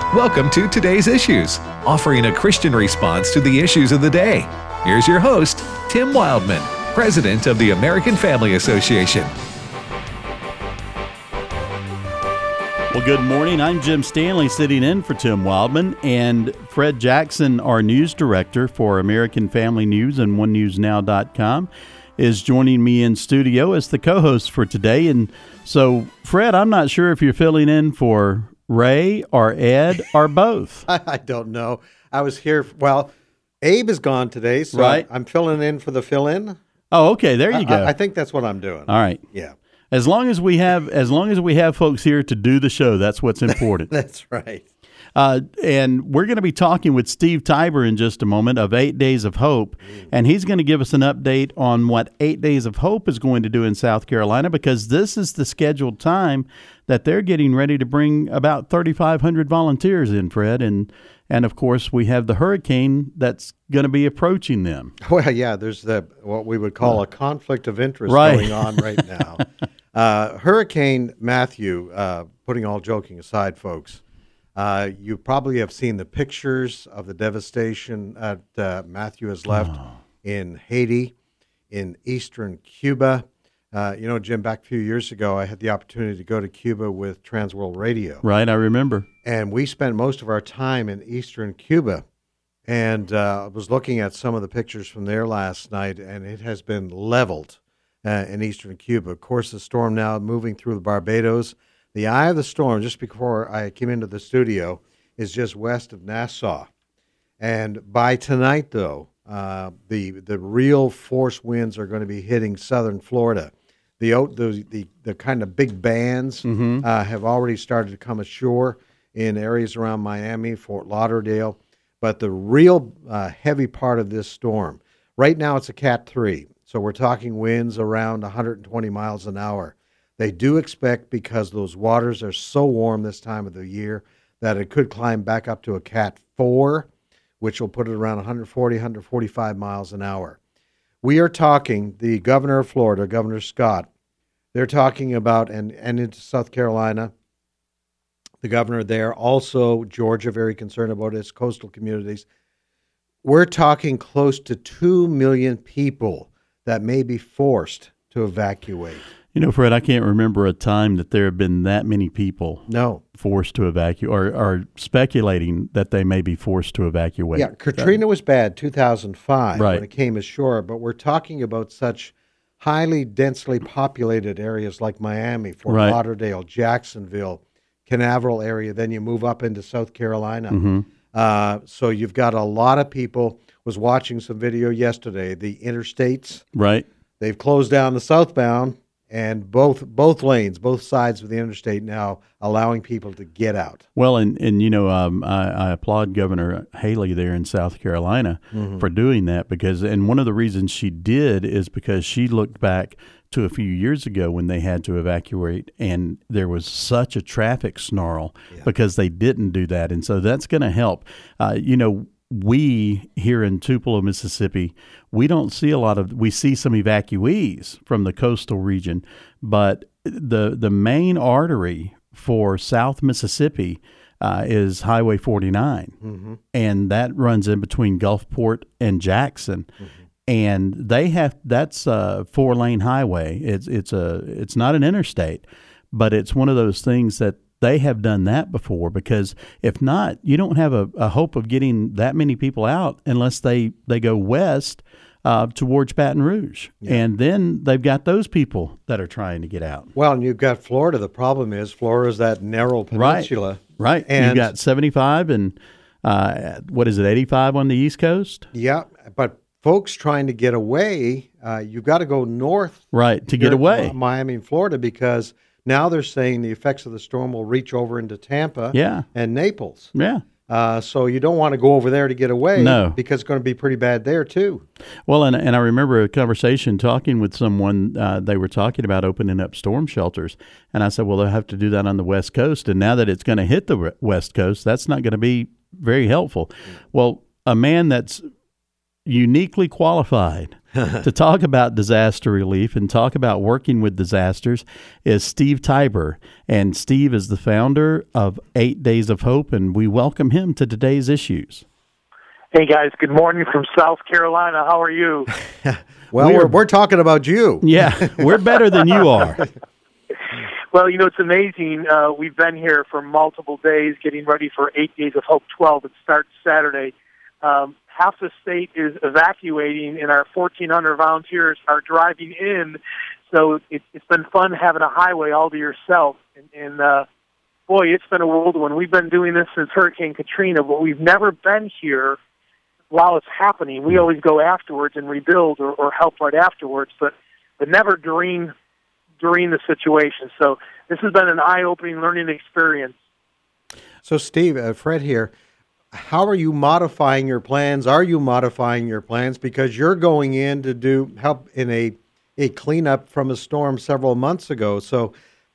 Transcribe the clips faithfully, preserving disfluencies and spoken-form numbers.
Welcome to Today's Issues, offering a Christian response to the issues of the day. Here's your host, Tim Wildman, President of the American Family Association. Well, good morning. I'm Jim Stanley, sitting in for Tim Wildman, and Fred Jackson, our news director for American Family News and one news now dot com, is joining me in studio as the co-host for today. And so, Fred, I'm not sure if you're filling in for Ray or Ed or both. I don't know. I was here. Well, Abe is gone today, so right. I'm filling in for the fill-in. Oh, okay. There you I, go. I, I think that's what I'm doing. All right. Yeah. As long as we have, as long as we have folks here to do the show, that's what's important. That's right. Uh, and we're going to be talking with Steve Tiber in just a moment of Eight Days of Hope, mm. and he's going to give us an update on what Eight Days of Hope is going to do in South Carolina, because this is the scheduled time that they're getting ready to bring about thirty-five hundred volunteers in, Fred, and and of course we have the hurricane that's going to be approaching them. Well, yeah, there's the what we would call a conflict of interest right. going on right now. uh, Hurricane Matthew, uh, putting all joking aside, folks, uh, you probably have seen the pictures of the devastation that uh, Matthew has left oh. in Haiti, in eastern Cuba. Uh, you know, Jim, back a few years ago, I had the opportunity to go to Cuba with Trans World Radio. Right, I remember. And we spent most of our time in eastern Cuba. And uh, I was looking at some of the pictures from there last night, and it has been leveled uh, in eastern Cuba. Of course, the storm now moving through the Barbados. The eye of the storm, just before I came into the studio, is just west of Nassau. And by tonight, though, uh, the the real force winds are going to be hitting southern Florida. The the the, the kind of big bands mm-hmm. uh, have already started to come ashore in areas around Miami, Fort Lauderdale. But the real uh, heavy part of this storm, right now it's a Cat three. So we're talking winds around one hundred twenty miles an hour. They do expect, because those waters are so warm this time of the year, that it could climb back up to a Cat four, which will put it around one forty, one forty-five miles an hour. We are talking, the governor of Florida, Governor Scott, they're talking about, and, and into South Carolina, the governor there, also Georgia, very concerned about its coastal communities. We're talking close to two million people that may be forced to evacuate. You know, Fred, I can't remember a time that there have been that many people no. forced to evacuate, or, or speculating that they may be forced to evacuate. Yeah, Katrina was bad, two thousand five, right. when it came ashore, but we're talking about such highly densely populated areas like Miami, Fort right. Lauderdale, Jacksonville, Canaveral area, then you move up into South Carolina. Mm-hmm. Uh, so you've got a lot of people. Was watching some video yesterday, the interstates. Right. They've closed down the southbound, and both both lanes, both sides of the interstate now allowing people to get out. Well, and, and you know, um, I, I applaud Governor Haley there in South Carolina mm-hmm. for doing that, because, and one of the reasons she did is because she looked back to a few years ago when they had to evacuate, and there was such a traffic snarl yeah. because they didn't do that. And so that's going to help. Uh, you know, we here in Tupelo, Mississippi, we don't see a lot of, we see some evacuees from the coastal region, but the the main artery for South Mississippi uh, is Highway forty-nine, mm-hmm. and that runs in between Gulfport and Jackson. Mm-hmm. And they have, that's a four lane highway. It's it's a it's not an interstate, but it's one of those things that they have done that before, because if not, you don't have a, a hope of getting that many people out unless they, they go west uh, towards Baton Rouge. Yeah. And then they've got those people that are trying to get out. Well, and you've got Florida. The problem is Florida is that narrow peninsula. Right. right. And you've got seventy-five and, uh, what is it, eighty-five on the East Coast? Yeah, but folks trying to get away, uh, you've got to go north. Right, to get away. Miami and Florida, because now they're saying the effects of the storm will reach over into Tampa yeah. and Naples. Yeah. Uh, so you don't want to go over there to get away. No. Because it's going to be pretty bad there, too. Well, and and I remember a conversation talking with someone. Uh, they were talking about opening up storm shelters. And I said, well, they'll have to do that on the West Coast. And now that it's going to hit the West Coast, that's not going to be very helpful. Mm. Well, a man that's uniquely qualified to talk about disaster relief and talk about working with disasters is Steve Tybor. And Steve is the founder of Eight Days of Hope, and we welcome him to today's issues. Hey, guys. Good morning from South Carolina. How are you? Well, we're, we're, we're talking about you. Yeah, we're better than you are. Well, you know, it's amazing. Uh, we've been here for multiple days getting ready for Eight Days of Hope twelve. It starts Saturday. Um, half the state is evacuating, and our fourteen hundred volunteers are driving in. So it, it's been fun having a highway all to yourself. And, and uh, boy, it's been a whirlwind. We've been doing this since Hurricane Katrina, but we've never been here while it's happening. We always go afterwards and rebuild or, or help right afterwards, but, but never during during the situation. So this has been an eye-opening learning experience. So, Steve, uh, Fred here, how are you modifying your plans? Are you modifying your plans? Because you're going in to do help in a, a cleanup from a storm several months ago. So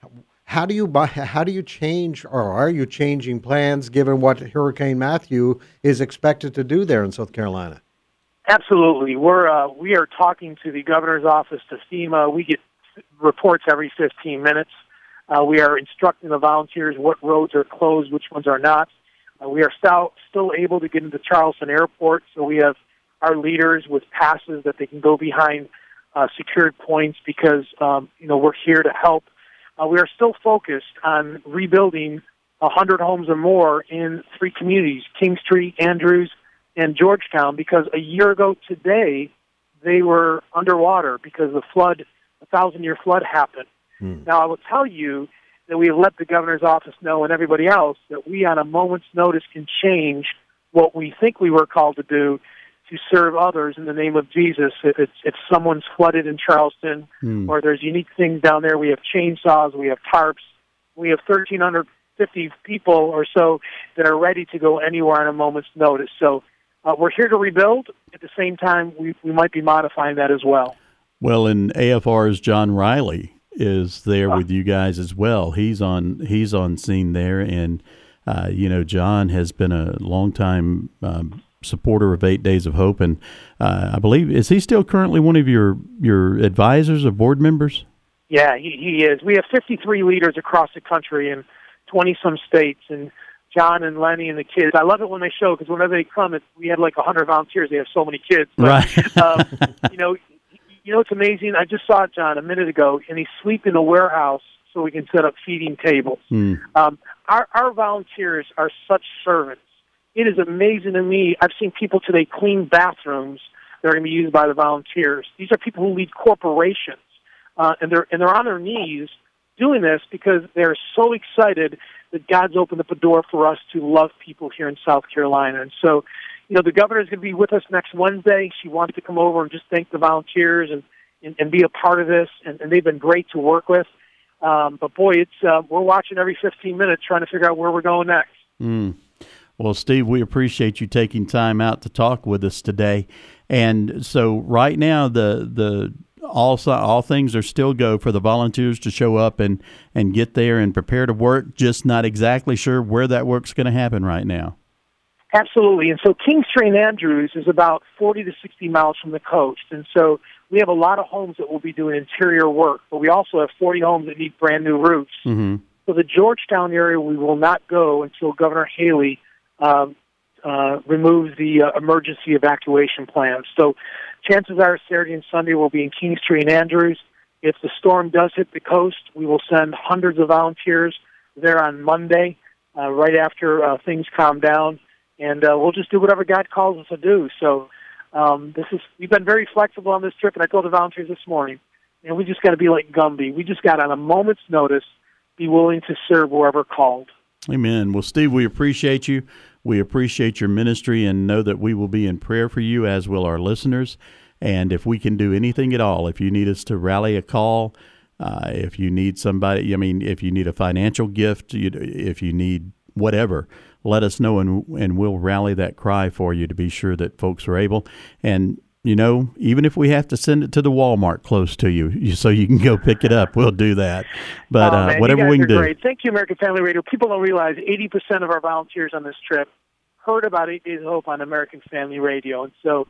how do you how do you change, or are you changing plans given what Hurricane Matthew is expected to do there in South Carolina? Absolutely. We're uh, we are talking to the governor's office, to FEMA. We get reports every fifteen minutes. Uh, we are instructing the volunteers what roads are closed, which ones are not. Uh, we are still, still able to get into Charleston Airport, so we have our leaders with passes that they can go behind uh, secured points because, um, you know, we're here to help. Uh, we are still focused on rebuilding one hundred homes or more in three communities, Kingstree, Andrews, and Georgetown, because a year ago today, they were underwater because the flood, a thousand-year flood happened. Hmm. Now, I will tell you that we have let the governor's office know and everybody else that we, on a moment's notice, can change what we think we were called to do to serve others in the name of Jesus. If it's if someone's flooded in Charleston hmm. or there's unique things down there, we have chainsaws, we have tarps, we have one thousand three hundred fifty people or so that are ready to go anywhere on a moment's notice. So uh, we're here to rebuild. At the same time, we, we might be modifying that as well. Well, and A F R's John Riley is there with you guys as well. He's on he's on scene there, and uh, you know, John has been a longtime um, supporter of Eight Days of Hope, and uh, I believe is he still currently one of your your advisors or board members? Yeah, he, he is. We have fifty-three leaders across the country in twenty some states, and John and Lenny and the kids. I love it when they show because whenever they come, it, we had like a hundred volunteers. They have so many kids, but, right? um, you know. You know, it's amazing. I just saw John a minute ago, and he's sleeping in a warehouse so we can set up feeding tables. Mm. Um, our, our volunteers are such servants. It is amazing to me. I've seen people today clean bathrooms that are going to be used by the volunteers. These are people who lead corporations, uh, and they're and they're on their knees doing this because they're so excited that God's opened up a door for us to love people here in South Carolina. And so, you know, the governor is going to be with us next Wednesday. She wants to come over and just thank the volunteers and, and, and be a part of this, and, and they've been great to work with. Um, but, boy, it's uh, we're watching every fifteen minutes trying to figure out where we're going next. Mm. Well, Steve, we appreciate you taking time out to talk with us today. And so right now the the all all things are still go for the volunteers to show up and, and get there and prepare to work, just not exactly sure where that work's going to happen right now. Absolutely. And so Kingstree and Andrews is about forty to sixty miles from the coast. And so we have a lot of homes that will be doing interior work, but we also have forty homes that need brand new roofs. Mm-hmm. So the Georgetown area, we will not go until Governor Haley um, uh, removes the uh, emergency evacuation plan. So chances are Saturday and Sunday will be in Kingstree and Andrews. If the storm does hit the coast, we will send hundreds of volunteers there on Monday, uh, right after uh, things calm down. And uh, we'll just do whatever God calls us to do. So um, this is we've been very flexible on this trip, and I told the volunteers this morning, and we just got to be like Gumby. We just got on a moment's notice, be willing to serve wherever called. Amen. Well, Steve, we appreciate you. We appreciate your ministry and know that we will be in prayer for you, as will our listeners. And if we can do anything at all, if you need us to rally a call, uh, if you need somebody, I mean, if you need a financial gift, you, if you need whatever, let us know, and and we'll rally that cry for you to be sure that folks are able. And, you know, even if we have to send it to the Walmart close to you, you so you can go pick it up, we'll do that. But oh, uh, man, whatever we can do. Great. Thank you, American Family Radio. People don't realize eighty percent of our volunteers on this trip heard about Eight Days of Hope on American Family Radio. And so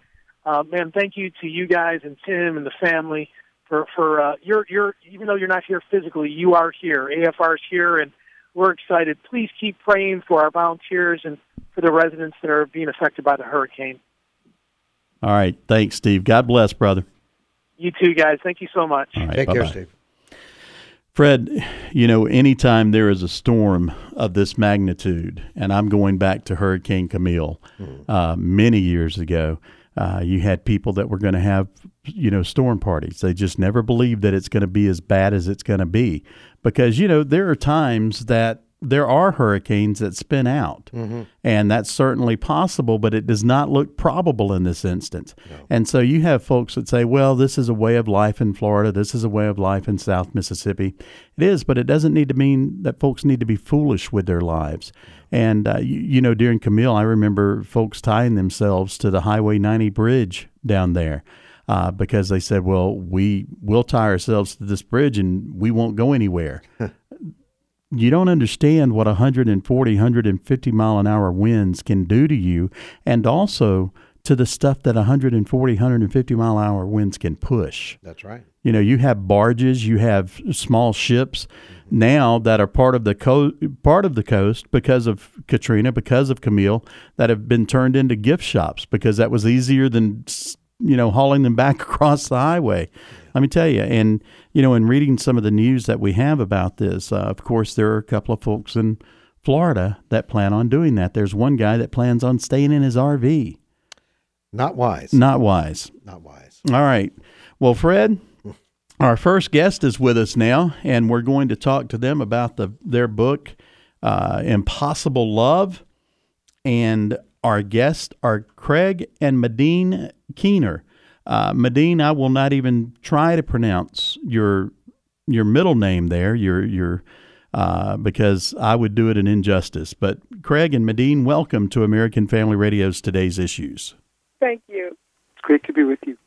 Uh, man, thank you to you guys and Tim and the family for for uh, you're you're even though you're not here physically, you are here. A F R is here, and we're excited. Please keep praying for our volunteers and for the residents that are being affected by the hurricane. All right, thanks, Steve. God bless, brother. You too, guys. Thank you so much. All right, Take bye-bye. care, Steve. Fred, you know, anytime there is a storm of this magnitude, and I'm going back to Hurricane Camille mm-hmm. uh, many years ago, uh, you had people that were going to have, you know, storm parties. They just never believed that it's going to be as bad as it's going to be. Because, you know, there are times that there are hurricanes that spin out, mm-hmm. and that's certainly possible, but it does not look probable in this instance. No. And so you have folks that say, well, this is a way of life in Florida. This is a way of life in South Mississippi. It is, but it doesn't need to mean that folks need to be foolish with their lives. And, uh, you, you know, during Camille, I remember folks tying themselves to the Highway ninety bridge down there. Uh, because they said, well, we will tie ourselves to this bridge and we won't go anywhere. You don't understand what one hundred forty, one hundred fifty mile an hour winds can do to you, and also to the stuff that one hundred forty, one hundred fifty mile an hour winds can push. That's right. You know, you have barges, you have small ships mm-hmm. now that are part of the co- part of the coast because of Katrina, because of Camille, that have been turned into gift shops because that was easier than, you know, hauling them back across the highway. Let me tell you, and, you know, in reading some of the news that we have about this, uh, of course, there are a couple of folks in Florida that plan on doing that. There's one guy that plans on staying in his R V. Not wise. Not wise. Not wise. All right. Well, Fred, our first guest is with us now, and we're going to talk to them about the their book, uh, Impossible Love. And our guests are Craig and Medine Keener. Uh, Medine, I will not even try to pronounce your your middle name there, your your uh, because I would do it an injustice. But Craig and Medine, welcome to American Family Radio's Today's Issues. Thank you. It's great to be with you.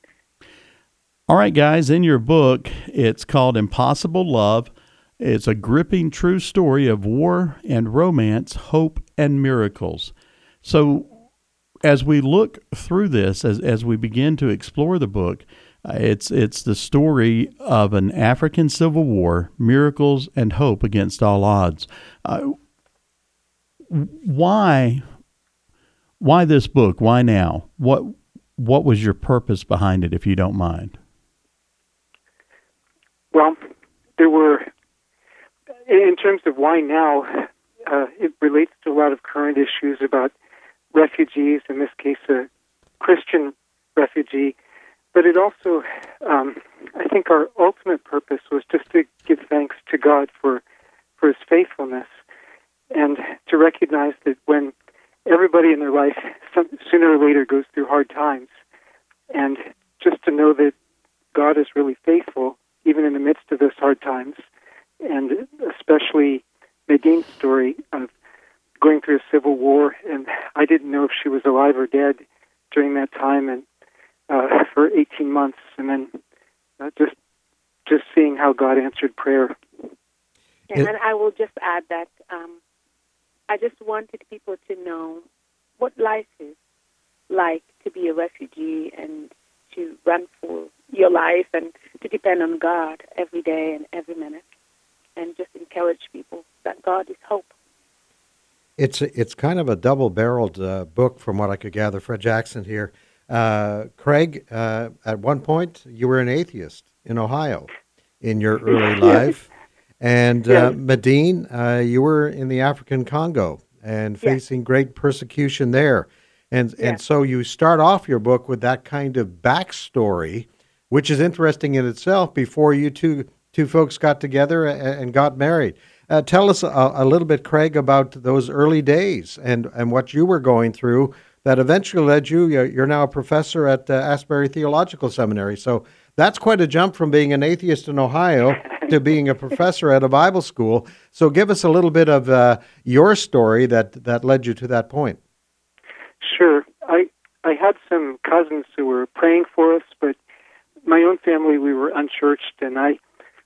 All right, guys, in your book, it's called Impossible Love. It's a gripping true story of war and romance, hope and miracles. So as we look through this, as as we begin to explore the book, uh, it's it's the story of an African civil war, miracles and hope against all odds. Uh, why why this book? Why now? What what was your purpose behind it, if you don't mind? Well, there were, in terms of why now, uh, it relates to a lot of current issues about refugees, in this case a Christian refugee, but it also, um, I think our ultimate purpose was just to give thanks to God for, for His faithfulness, and to recognize that when everybody in their life some, sooner or later goes through hard times, and just to know that God is really faithful, even in the midst of those hard times, and especially Nadine's story of going through a civil war, and I didn't know if she was alive or dead during that time, and uh, for eighteen months, and then uh, just just seeing how God answered prayer. And I will just add that um, I just wanted people to know what life is like to be a refugee and to run for your life and to depend on God every day and every minute, and just encourage people that God is hope. It's it's kind of a double-barreled uh, book, from what I could gather. Fred Jackson here. Uh, Craig, uh, at one point, you were an atheist in Ohio in your early life. And uh, Medine, uh, you were in the African Congo and facing yes. great persecution there. And yes. and so you start off your book with that kind of backstory, which is interesting in itself, before you two two folks got together and, and got married. Uh, tell us a, a little bit, Craig, about those early days and, and what you were going through that eventually led you. You're now a professor at uh, Asbury Theological Seminary. So that's quite a jump from being an atheist in Ohio to being a professor at a Bible school. So give us a little bit of uh, your story that, that led you to that point. Sure. I I had some cousins who were praying for us, but my own family, we were unchurched, and I,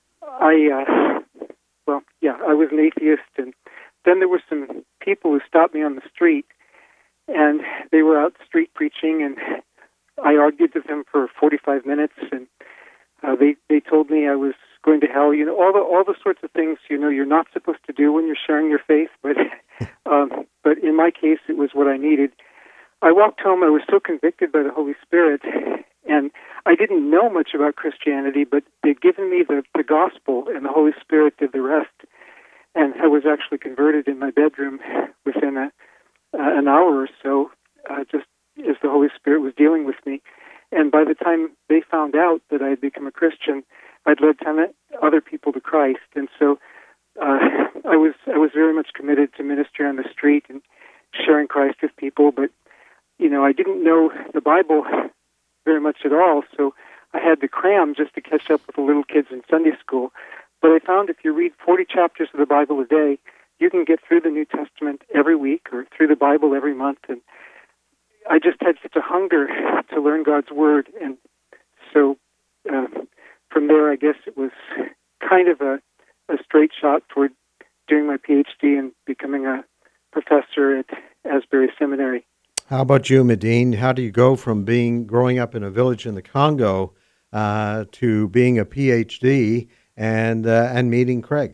I, uh, well, yeah, I was an atheist, and then there were some people who stopped me on the street, and they were out street preaching, and I argued with them for forty-five minutes, and uh, they they told me I was going to hell. You know, all the all the sorts of things you know you're not supposed to do when you're sharing your faith. But um, but in my case, it was what I needed. I walked home. I was so convicted by the Holy Spirit, and I didn't know much about Christianity, but they'd given me the, the gospel, and the Holy Spirit did the rest. And I was actually converted in my bedroom within a, uh, an hour or so, uh, just as the Holy Spirit was dealing with me. And by the time they found out that I had become a Christian, I'd led ten other people to Christ. And so uh, I was I was very much committed to ministry on the street and sharing Christ with people. But you know, I didn't know the Bible very much at all, so I had to cram just to catch up with the little kids in Sunday school. But I found if you read forty chapters of the Bible a day, you can get through the New Testament every week or through the Bible every month. And I just had such a hunger to learn God's Word. And so uh, from there, I guess it was kind of a, a straight shot toward doing my P H D and becoming a professor at Asbury Seminary. How about you, Medine? How do you go from being growing up in a village in the Congo uh, to being a P H D and uh, and meeting Craig?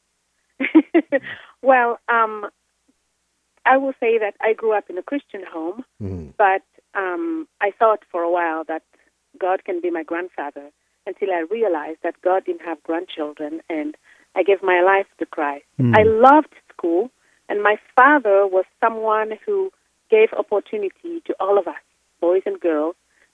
Well, um, I will say that I grew up in a Christian home, mm-hmm. but um, I thought for a while that God can be my grandfather until I realized that God didn't have grandchildren, and I gave my life to Christ. Mm. I loved school, and my father was someone who gave opportunity to all of us, boys and girls.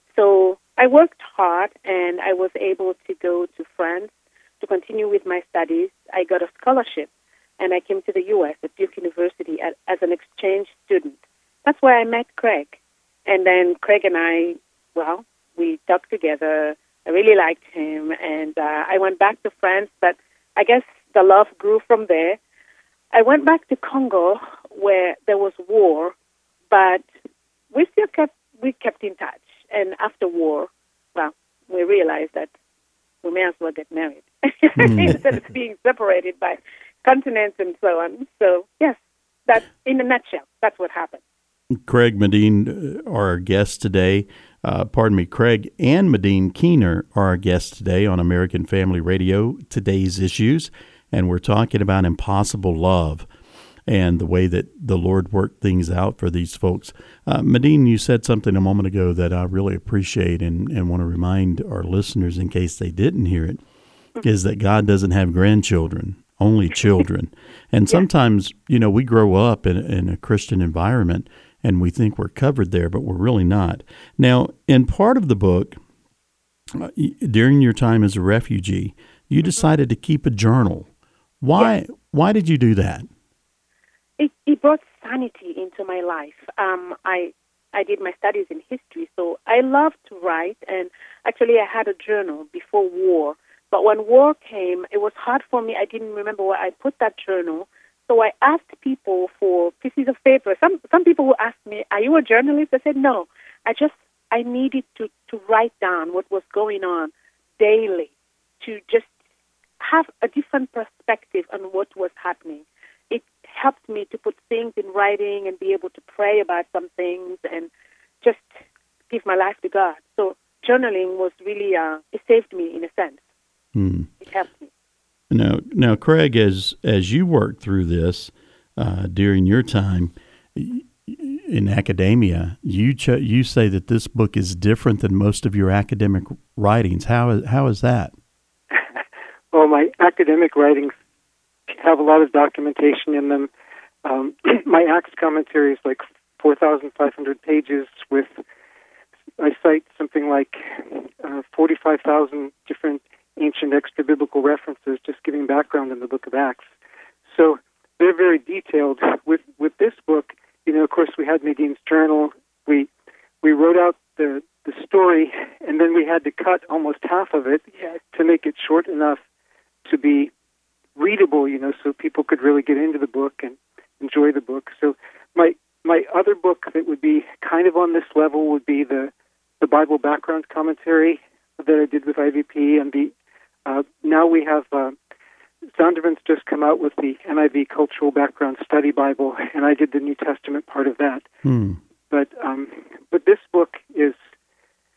So I worked hard, and I was able to go to France to continue with my studies. I got a scholarship, and I came to the U S at Duke University as, as an exchange student. That's where I met Craig. And then Craig and I, well, we talked together. I really liked him, and uh, I went back to France, but I guess the love grew from there. I went back to Congo, where there was war, but we still kept we kept in touch. And after war, well, we realized that we may as well get married mm. instead of being separated by continents and so on. So, yes, that's in a nutshell, that's what happened. Craig Medine are our guests today. Uh, pardon me, Craig and Medine Keener are our guests today on American Family Radio, Today's Issues, and we're talking about impossible love and the way that the Lord worked things out for these folks. Uh, Medine, you said something a moment ago that I really appreciate and, and want to remind our listeners in case they didn't hear it, is that God doesn't have grandchildren, only children. And sometimes, you know, we grow up in, in a Christian environment and we think we're covered there, but we're really not. Now, in part of the book, uh, during your time as a refugee, you decided to keep a journal. Why? Yes. Why did you do that? It, it brought sanity into my life. Um, I I did my studies in history, so I loved to write, and actually I had a journal before war. But when war came, it was hard for me. I didn't remember where I put that journal, so I asked people for pieces of paper. Some some people would ask me, "Are you a journalist?" I said, "No. I just I needed to, to write down what was going on daily, to just have a different perspective on what was happening." It helped me to put things in writing and be able to pray about some things and just give my life to God. So journaling was really, uh, it saved me in a sense. Hmm. It helped me. Now, now, Craig, as as you worked through this uh, during your time in academia, you ch- you say that this book is different than most of your academic writings. How is, how is that? Well, my academic writings have a lot of documentation in them. Um, my Acts commentary is like four thousand five hundred pages with, I cite something like uh, forty-five thousand different ancient extra-biblical references just giving background in the book of Acts. So they're very detailed. With with this book, you know, of course, we had Medine's journal. We we wrote out the, the story, and then we had to cut almost half of it yes. to make it short enough to be readable, you know, so people could really get into the book and enjoy the book. So my my other book that would be kind of on this level would be the the Bible background commentary that I did with I V P, and the uh, now we have uh, Zondervan's just come out with the N I V Cultural Background Study Bible, and I did the New Testament part of that. Hmm. But um, but this book is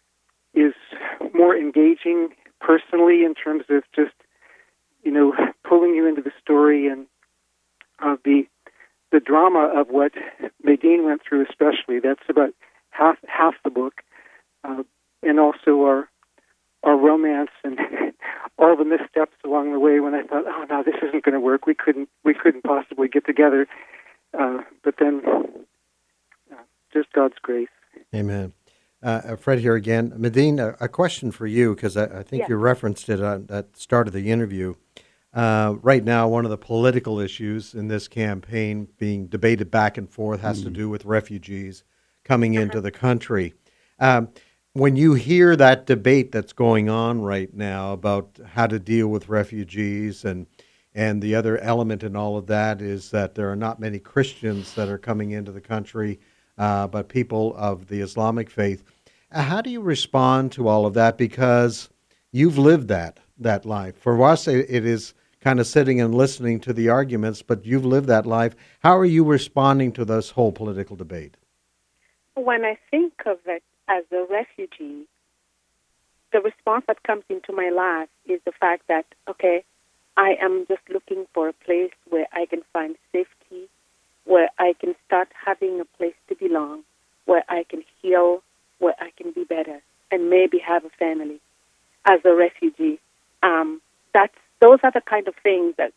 more engaging personally in terms of just, you know, pulling you into the story and uh, the the drama of what Medine went through especially. That's about half half the book. Uh, and also our our romance and all the missteps along the way when I thought, oh, no, this isn't going to work. We couldn't we couldn't possibly get together. Uh, but then uh, just God's grace. Amen. Uh, Fred here again. Medine, a, a question for you, because I, I think Yeah. you referenced it at the start of the interview. Uh, right now, one of the political issues in this campaign being debated back and forth has mm. to do with refugees coming into the country. Um, when you hear that debate that's going on right now about how to deal with refugees, and and the other element in all of that is that there are not many Christians that are coming into the country, uh, but people of the Islamic faith. Uh, how do you respond to all of that? Because you've lived that that life. For us, it, it is kind of sitting and listening to the arguments, but you've lived that life. How are you responding to this whole political debate? When I think of it as a refugee, the response that comes into my life is the fact that, okay, I am just looking for a place where I can find safety, where I can start having a place to belong, where I can heal, where I can be better, and maybe have a family as a refugee. Um, that's those are the kind of things that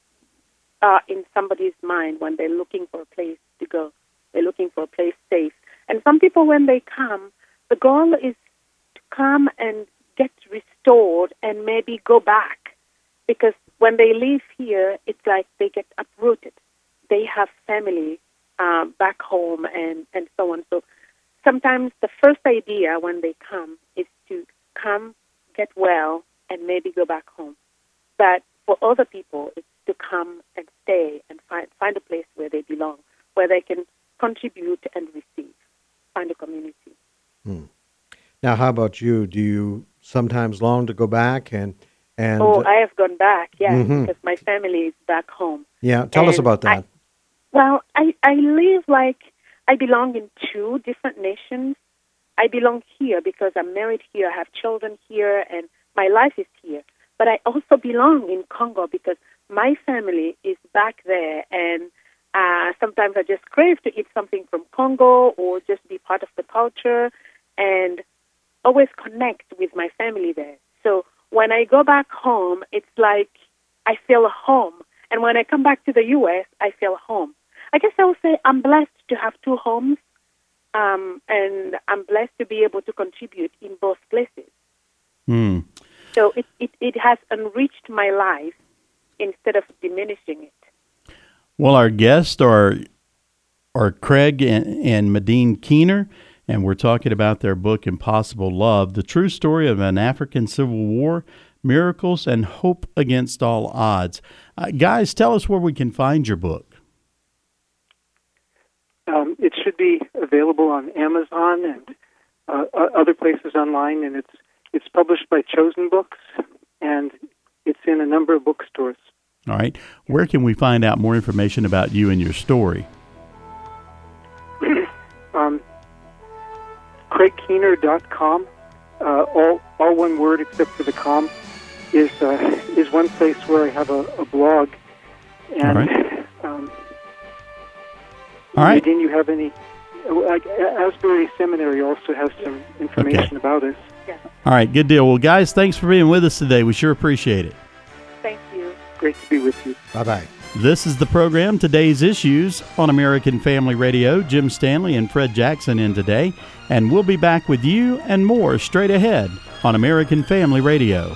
are in somebody's mind when they're looking for a place to go. They're looking for a place safe. And some people, when they come, the goal is to come and get restored and maybe go back. Because when they leave here, it's like they get uprooted. They have family um, back home and, and so on. So sometimes the first idea when they come is to come, get well, and maybe go back home. But for other people, it's to come and stay and find find a place where they belong, where they can contribute and receive, find a community. Hmm. Now, how about you? Do you sometimes long to go back? And, and Oh, I have gone back, yes, mm-hmm. because my family is back home. Yeah, tell and us about that. I, well, I, I live like I belong in two different nations. I belong here because I'm married here, I have children here, and my life is here. But I also belong in Congo because my family is back there, and uh, sometimes I just crave to eat something from Congo or just be part of the culture and always connect with my family there. So when I go back home, it's like I feel home. And when I come back to the U S, I feel home. I guess I would say I'm blessed to have two homes, um, and I'm blessed to be able to contribute in both places. Hmm. So it, it, it has enriched my life instead of diminishing it. Well, our guests are are Craig and, and Medine Keener, and we're talking about their book, Impossible Love, the true story of an African Civil War, miracles, and hope against all odds. Uh, guys, tell us where we can find your book. Um, it should be available on Amazon and uh, other places online, and it's It's published by Chosen Books, and it's in a number of bookstores. All right. Where can we find out more information about you and your story? um, Craig Keener dot com, uh, all all one word except for the com, is uh, is one place where I have a, a blog. And, all right. Um, all right. Didn't you have any? Like Asbury Seminary also has some information okay. about us. Yeah. All right, good deal. Well, guys, thanks for being with us today. We sure appreciate it. Thank you. Great to be with you. Bye-bye. This is the program, Today's Issues, on American Family Radio. Jim Stanley and Fred Jackson in today, and we'll be back with you and more straight ahead on American Family Radio.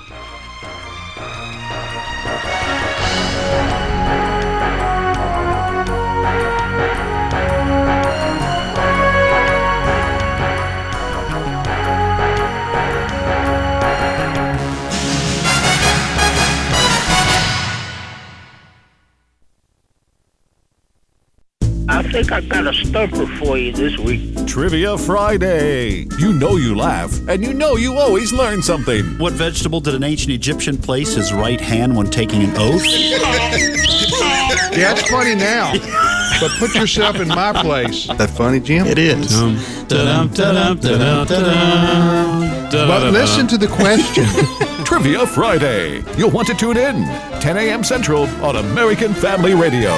I think I've got a stumper for you this week. Trivia Friday. You know you laugh, and you know you always learn something. What vegetable did an ancient Egyptian place his right hand when taking an oath? That's funny now. but put yourself in my place. That funny, Jim? It is. But listen to the question. Trivia Friday. You'll want to tune in. ten a.m. Central on American Family Radio.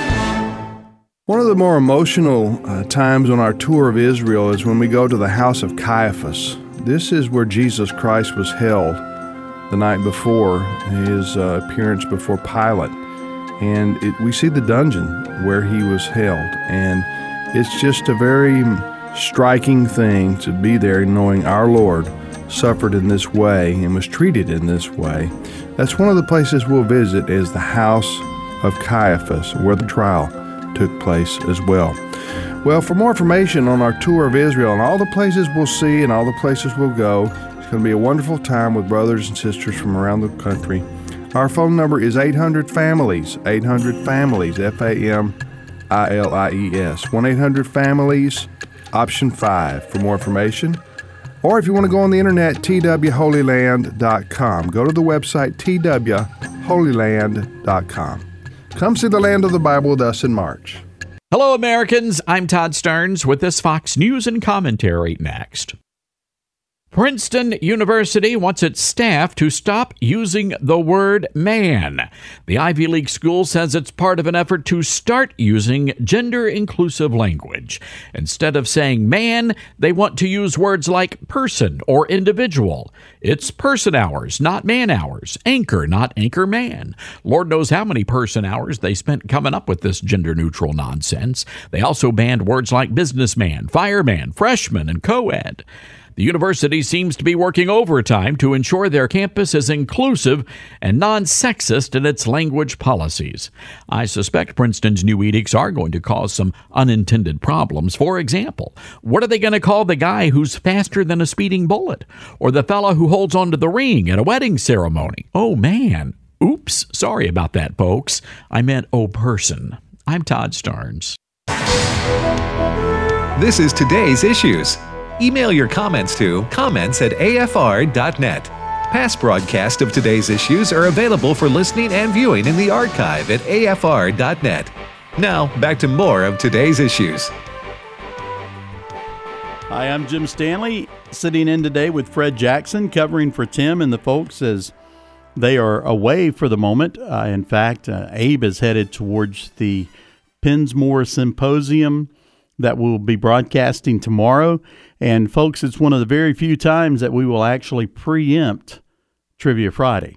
One of the more emotional uh, times on our tour of Israel is when we go to the house of Caiaphas. This is where Jesus Christ was held the night before his uh, appearance before Pilate. And it, we see the dungeon where he was held. And it's just a very striking thing to be there knowing our Lord suffered in this way and was treated in this way. That's one of the places we'll visit, is the house of Caiaphas, where the trial took place as well. Well, for more information on our tour of Israel and all the places we'll see and all the places we'll go, it's going to be a wonderful time with brothers and sisters from around the country. Our phone number is eight hundred families, eight hundred families, F A M I L I E S, one eight hundred families, option five. For more information, or if you want to go on the internet, T W holy land dot com. Go to the website, T W holy land dot com. Come see the land of the Bible with us in March. Hello, Americans. I'm Todd Stearns with this Fox News and Commentary next. Princeton University wants its staff to stop using the word man. The Ivy League school says it's part of an effort to start using gender-inclusive language. Instead of saying man, they want to use words like person or individual. It's person hours, not man hours. Anchor, not anchor man. Lord knows how many person hours they spent coming up with this gender-neutral nonsense. They also banned words like businessman, fireman, freshman, and co-ed. The university seems to be working overtime to ensure their campus is inclusive and non-sexist in its language policies. I suspect Princeton's new edicts are going to cause some unintended problems. For example, what are they going to call the guy who's faster than a speeding bullet? Or the fella who holds onto the ring at a wedding ceremony? Oh, man. Oops. Sorry about that, folks. I meant oh person. I'm Todd Stearns. This is Today's Issues. Email your comments to comments at A F R dot net. Past broadcasts of Today's Issues are available for listening and viewing in the archive at A F R dot net. Now, back to more of Today's Issues. Hi, I'm Jim Stanley, sitting in today with Fred Jackson, covering for Tim and the folks as they are away for the moment. Uh, in fact, uh, Abe is headed towards the Pensmore Symposium that we'll be broadcasting tomorrow. And folks, it's one of the very few times that we will actually preempt Trivia Friday.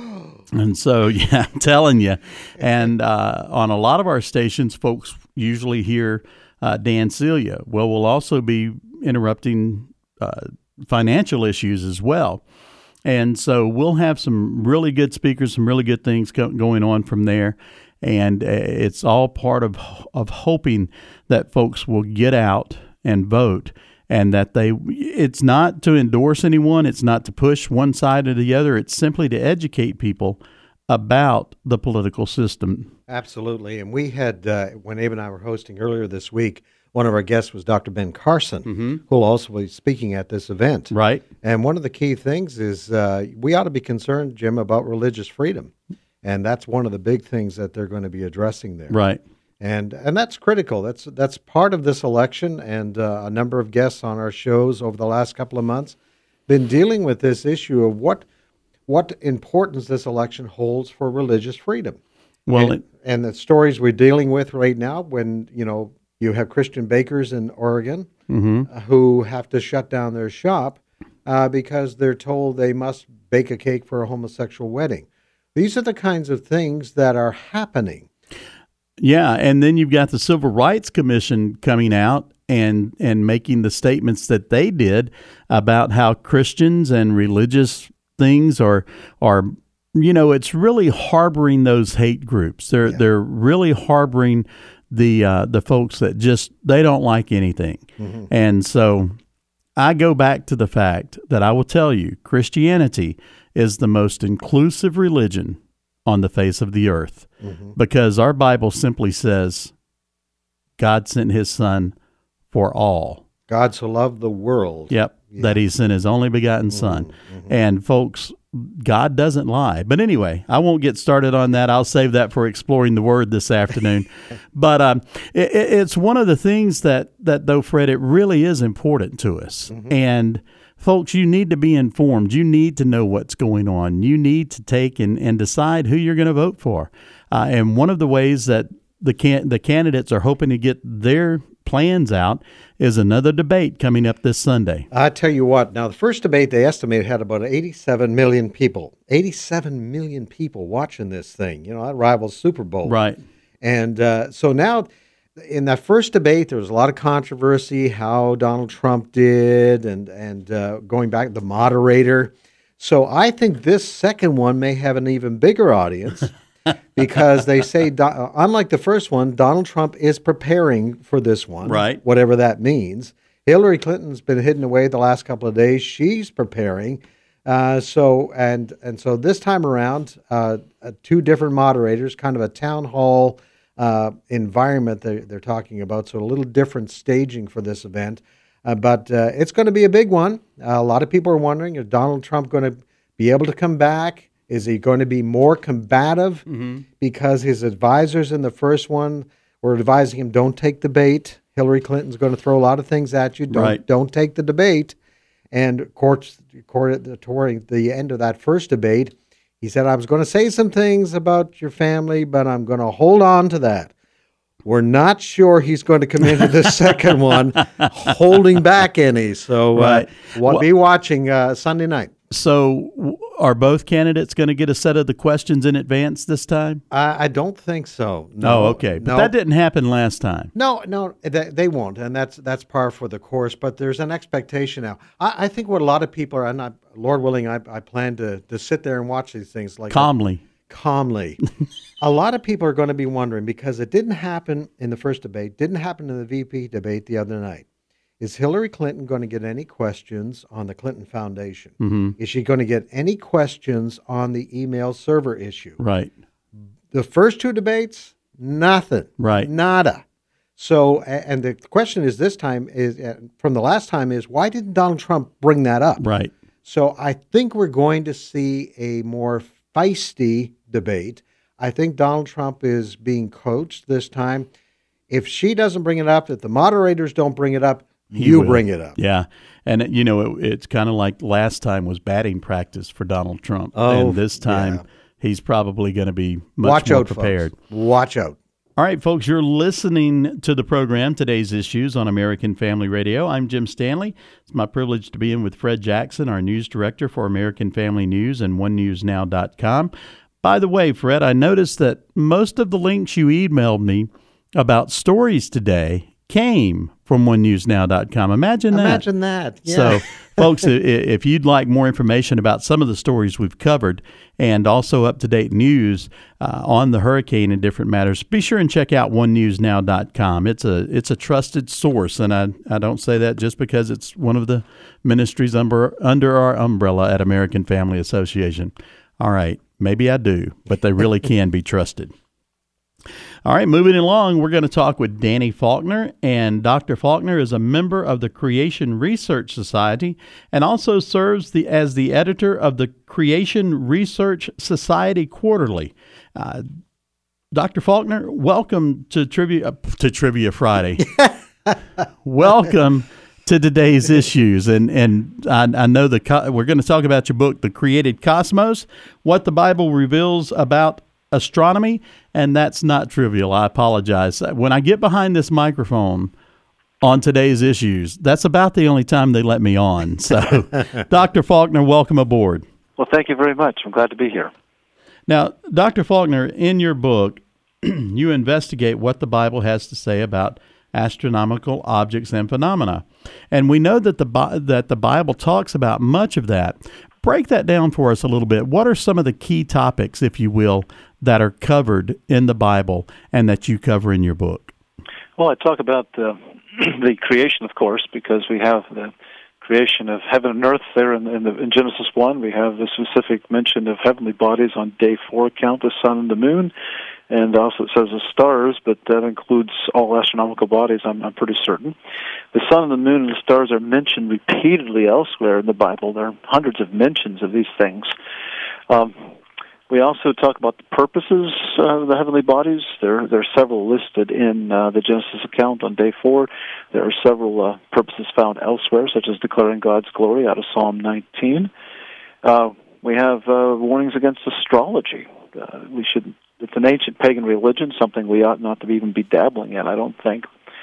And so, yeah, I'm telling you. And uh, on a lot of our stations, folks usually hear uh, Dan Celia. Well, we'll also be interrupting uh, financial issues as well. And so we'll have some really good speakers, some really good things go- going on from there. And it's all part of of hoping that folks will get out and vote, and that they, it's not to endorse anyone, it's not to push one side or the other, it's simply to educate people about the political system. Absolutely. And we had, uh, when Abe and I were hosting earlier this week, one of our guests was Doctor Ben Carson, mm-hmm. who will also be speaking at this event. Right. And one of the key things is uh, we ought to be concerned, Jim, about religious freedom. And that's one of the big things that they're going to be addressing there. Right. And and that's critical. That's that's part of this election, and uh, a number of guests on our shows over the last couple of months been dealing with this issue of what what importance this election holds for religious freedom. Well, and, it, and the stories we're dealing with right now, when you know you have Christian bakers in Oregon mm-hmm. uh, who have to shut down their shop uh, because they're told they must bake a cake for a homosexual wedding. These are the kinds of things that are happening. Yeah, and then you've got the Civil Rights Commission coming out and and making the statements that they did about how Christians and religious things are are you know, it's really harboring those hate groups. They're yeah. they're really harboring the uh, the folks that just they don't like anything. Mm-hmm. And so I go back to the fact that I will tell you, Christianity is the most inclusive religion on the face of the earth, mm-hmm. because our Bible simply says God sent his son for all. God so loved the world. Yep, yeah. that he sent his only begotten son. Mm-hmm. And folks, God doesn't lie. But anyway, I won't get started on that. I'll save that for exploring the Word this afternoon. But um, it, it's one of the things that, that, though, Fred, it really is important to us. Mm-hmm. And folks, you need to be informed. You need to know what's going on. You need to take and, and decide who you're going to vote for. Uh, and one of the ways that the can, the candidates are hoping to get their plans out is another debate coming up this Sunday. I tell you what, now the first debate they estimated had about eighty-seven million people. eighty-seven million people watching this thing. You know, that rivals Super Bowl. Right. And uh, so now in that first debate, there was a lot of controversy how Donald Trump did and, and uh, going back, the moderator. So I think this second one may have an even bigger audience. Because they say, unlike the first one, Donald Trump is preparing for this one, right? Whatever that means. Hillary Clinton's been hidden away the last couple of days. She's preparing. Uh, so and and so this time around, uh, uh, two different moderators, kind of a town hall uh, environment they're, they're talking about. So a little different staging for this event. Uh, but uh, it's going to be a big one. Uh, a lot of people are wondering, is Donald Trump going to be able to come back? Is he going to be more combative? Mm-hmm. Because his advisors in the first one were advising him, don't take the bait. Hillary Clinton's going to throw a lot of things at you. Don't, right. don't take the debate. And of course, toward the end of that first debate, he said, I was going to say some things about your family, but I'm going to hold on to that. We're not sure he's going to come into the second one holding back any. So right. uh, we'll, well, be watching uh, Sunday night. So are both candidates going to get a set of the questions in advance this time? Uh, I don't think so. No. Oh, okay. But no. that didn't happen last time. No, no, they, they won't, and that's that's par for the course. But there's an expectation now. I, I think what a lot of people are, and I, Lord willing, I, I plan to, to sit there and watch these things like calmly. That, calmly. A lot of people are going to be wondering, because it didn't happen in the first debate, didn't happen in the V P debate the other night. Is Hillary Clinton going to get any questions on the Clinton Foundation? Mm-hmm. Is she going to get any questions on the email server issue? Right. The first two debates, nothing. Right. Nada. So, and the question is this time, is from the last time, is why didn't Donald Trump bring that up? Right. So I think we're going to see a more feisty debate. I think Donald Trump is being coached this time. If she doesn't bring it up, if the moderators don't bring it up, He you will. bring it up. Yeah. And, you know, it, it's kind of like last time was batting practice for Donald Trump. Oh, and this time yeah. he's probably going to be much Watch more out, prepared. Folks. Watch out. All right, folks, you're listening to the program, Today's Issues on American Family Radio. I'm Jim Stanley. It's my privilege to be in with Fred Jackson, our news director for American Family News and one news now dot com. By the way, Fred, I noticed that most of the links you emailed me about stories today came from one news now dot com. Imagine that. Imagine that. Yeah. So, folks, if you'd like more information about some of the stories we've covered and also up-to-date news uh, on the hurricane and different matters, be sure and check out one news now dot com. It's a it's a trusted source, and I, I don't say that just because it's one of the ministries under, under our umbrella at American Family Association. All right, maybe I do, but they really can be trusted. All right, moving along, we're going to talk with Danny Faulkner, and Doctor Faulkner is a member of the Creation Research Society and also serves the as the editor of the Creation Research Society Quarterly. Uh, Doctor Faulkner, welcome to Trivia uh, to Trivia Friday. Welcome to today's issues, and and I, I know the co- we're going to talk about your book, The Created Cosmos: What the Bible Reveals About Astronomy, and that's not trivial. I apologize. When I get behind this microphone on Today's Issues, that's about the only time they let me on. So, Doctor Faulkner, welcome aboard. Well, thank you very much. I'm glad to be here. Now, Doctor Faulkner, in your book, you investigate what the Bible has to say about astronomical objects and phenomena, and we know that the that the Bible talks about much of that. Break that down for us a little bit. What are some of the key topics, if you will, that are covered in the Bible and that you cover in your book? Well, I talk about the, the creation, of course, because we have the creation of heaven and earth there in, in, the, in Genesis one. We have the specific mention of heavenly bodies on day four, count the sun and the moon. And also it says the stars, but that includes all astronomical bodies, I'm, I'm pretty certain. The sun and the moon and the stars are mentioned repeatedly elsewhere in the Bible. There are hundreds of mentions of these things. Um, we also talk about the purposes of the heavenly bodies. There, there are several listed in uh, the Genesis account on day four. There are several uh, purposes found elsewhere, such as declaring God's glory out of Psalm nineteen. Uh, we have uh, warnings against astrology. Uh, we should. It's an ancient pagan religion, something we ought not to even be dabbling in, I don't think.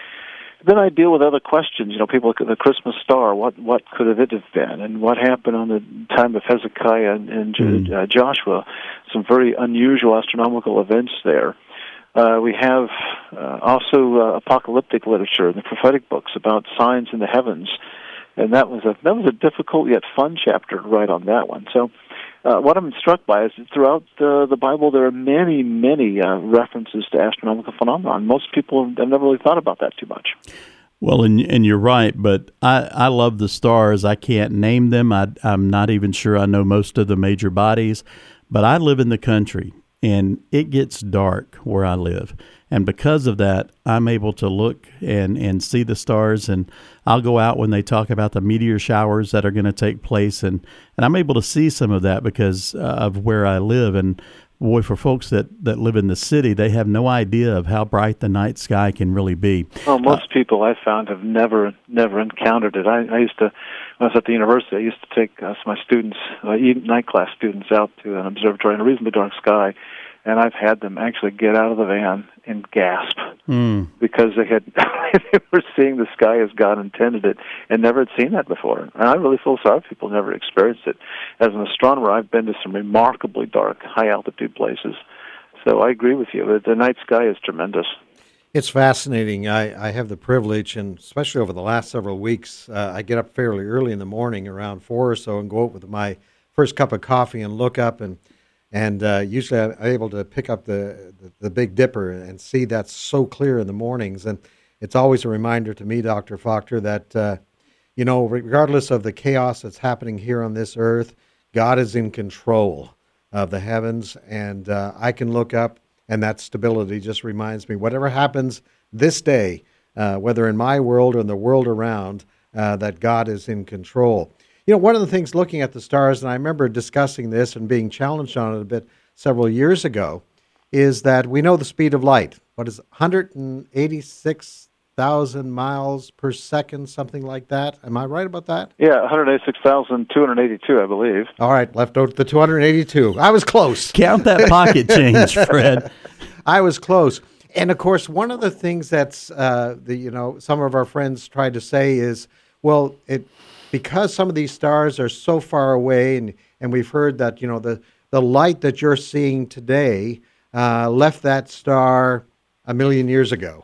Then I deal with other questions. You know, people look at the Christmas star. What what could it have been? And what happened on the time of Hezekiah and, and mm. uh, Joshua? Some very unusual astronomical events there. Uh, we have uh, also uh, apocalyptic literature in the prophetic books about signs in the heavens. And that was a that was a difficult yet fun chapter to write on that one. So uh, what I'm struck by is that throughout uh, the Bible there are many, many uh, references to astronomical phenomena. Most people have never really thought about that too much. Well, and and you're right, but I, I love the stars. I can't name them. I, I'm not even sure I know most of the major bodies, but I live in the country, and it gets dark where I live. And because of that, I'm able to look and, and see the stars, and I'll go out when they talk about the meteor showers that are going to take place, and, and I'm able to see some of that because uh, of where I live. And boy, for folks that, that live in the city, they have no idea of how bright the night sky can really be. Well, most uh, people I found have never never encountered it. I, I used to, when I was at the university, I used to take uh, my students, uh, night class students, out to an observatory in a reasonably dark sky. And I've had them actually get out of the van and gasp mm. because they had they were seeing the sky as God intended it and never had seen that before. And I really feel sorry for people who never experienced it. As an astronomer, I've been to some remarkably dark, high-altitude places. So I agree with you. The night sky is tremendous. It's fascinating. I, I have the privilege, and especially over the last several weeks, uh, I get up fairly early in the morning, around four or so, and go out with my first cup of coffee and look up and And uh, usually I'm able to pick up the, the, the Big Dipper and see that's so clear in the mornings. And it's always a reminder to me, Doctor Faulkner, that, uh, you know, regardless of the chaos that's happening here on this earth, God is in control of the heavens. And uh, I can look up, and that stability just reminds me, whatever happens this day, uh, whether in my world or in the world around, uh, that God is in control. You know, one of the things looking at the stars, and I remember discussing this and being challenged on it a bit several years ago, is that we know the speed of light. What is it, one hundred eighty-six thousand miles per second, something like that? Am I right about that? Yeah, one hundred eighty-six thousand two hundred eighty-two, I believe. All right, left out the two hundred eighty-two. I was close. Count that pocket change, Fred. I was close. And, of course, one of the things that's, uh, the you know, some of our friends try to say is, well, it... because some of these stars are so far away, and, and we've heard that, you know, the, the light that you're seeing today uh, left that star a million years ago,